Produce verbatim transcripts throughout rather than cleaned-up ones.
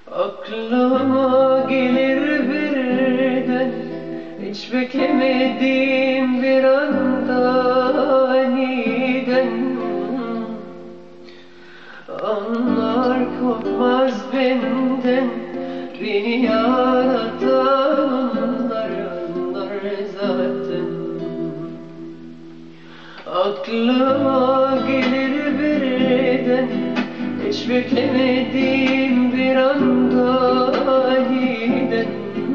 Aklıma gelir birden, hiç beklemediğim bir anda aniden. Anlar kopmaz benden, beni yaratan onlar, onlar zaten. Aklıma gelir birden, hiç beklemediğim bir anda aniden.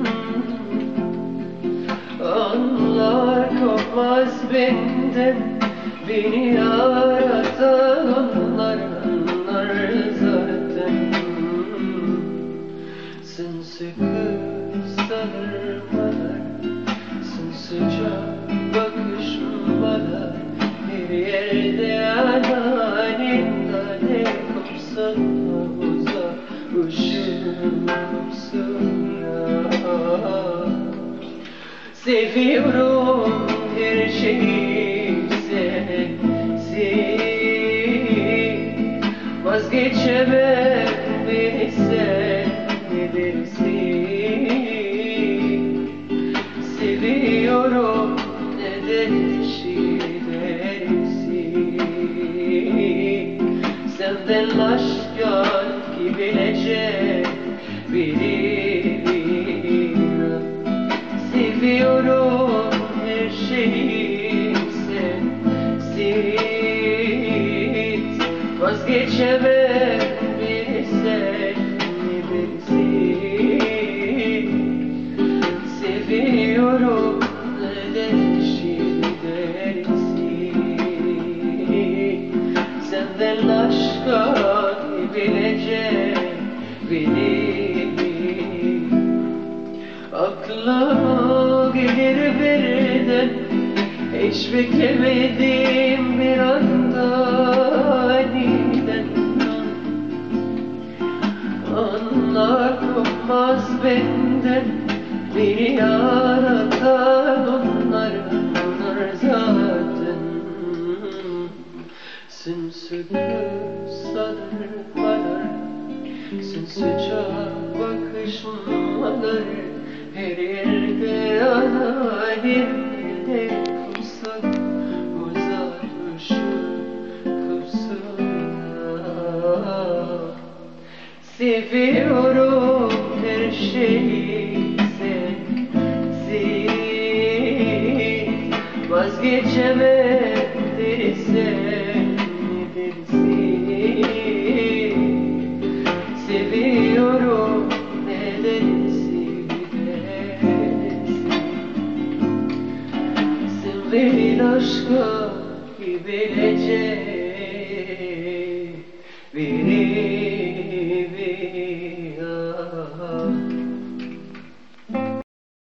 Anlar kopmaz benden, beni yaratan onlar, onlar zaten. Sımsıkı sarılmalar, sımsıcak bakışmalar, her yerde ananin tane kopsa uza ışığımsın ya. Seviyorum her şeyi sensin, vazgeçemem beni sen bilirsin. Seviyorum neden şiirlersin, senden başka ki bilecek bilirim. Seviyorum her şeyi sensin, vazgeçemem beni sen bilirsin. Seviyorum neden şiirlersin, senden başka bilecek bilirim. Aklıma gelir birden, hiç beklemediğim bir anda aniden. Anlar kopmaz benden, beni yaratan onlar, onlar zaten. Sımsıkı sarılmalar, sımsıcak bakışmalar, her yerde ananin de kumsal uzak ışık kapsana. Seviyorum her şeyi sensin, vazgeçemem deli sen bilirsin. Seviyorum neden sevilersin, sen beni aşka bilecek